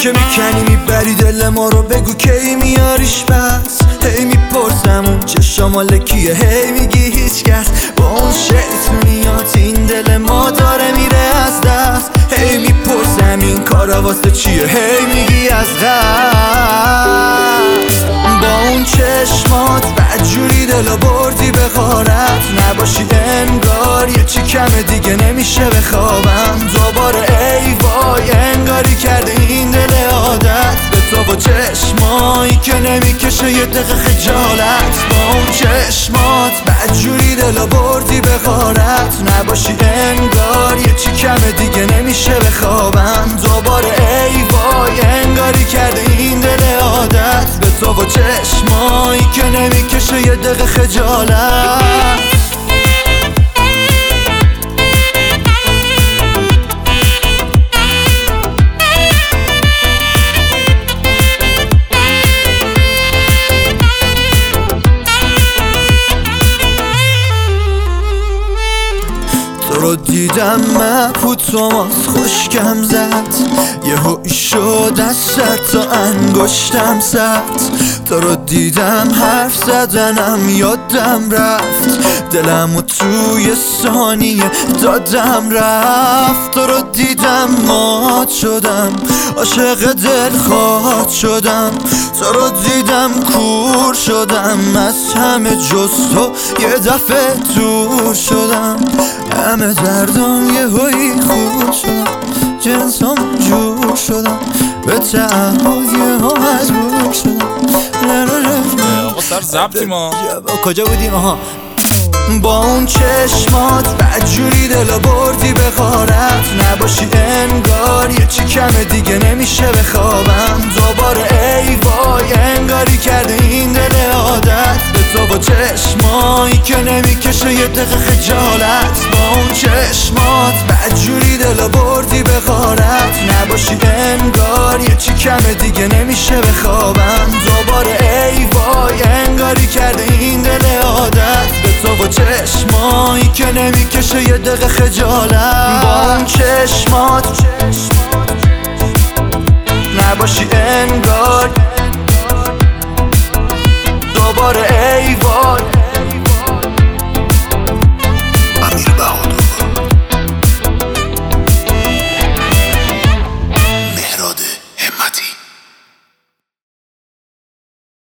که میکنی میبری دل ما رو، بگو کی میاریش بس. هی میپرسم اون چشام کیه، هی میگی هیچ کس. با اون شیطونیات این دل ما داره میره از دست. هی میپرسم این کارا واسه چیه، هی میگی از قصد. با اون چشمات بدجوری دلو بردی به غارت. نباشی انگار یه چی کمه دیگه نمیشه بخوابم دوباره. ای وای انگاری کرده این دل عادت به تو، با چشمایی که نمیکشه یه دقیقه خجالت. با اون چشمات بدجوری دلو بردی به غارت. نباشی انگار یه چی کمه دیگه نمیشه بخوابم دوباره. ای وای انگاری کرده این دل عادت به تو، با چشمایی که نمیکشه یه دقیقه خجالت. تو رو دیدم مبهوت توماس خوشگم زد، یهو شد از سر تا انگشتم زد. تو رو دیدم حرف زدنم یادم رفت، دلمو توی ثانیه دادم رفت. تو رو دیدم مات شدم، عاشق دلخواه شدم. تو رو دیدم کور شدم، از همه جز تو یه دفعه دور شدم. همه دردم یه هایی خوب شدم، جنسام جور شدم، به تعهد ها مجبور شدم. آقا سر زبطیم ها، کجا بودیم؟ آها. با اون چشمات بدجوری دلو بردی به غارت. نباشی انگار یه چی کمه دیگه نمیشه بخوابم دوباره. ای وای انگاری کرده این دل عادت به تو، با چشمایی که نمیکشه یه دقیقه خجالت. با اون چشمات بدجوری دلو بردی به غارت. نباشی انگار یه چی کمه دیگه نمیشه بخوابم دوباره. ای وای انگاری کرده این دل عادت به تو، با چشمایی که نمیکشه یه دقیقه خجالت. با اون چشمات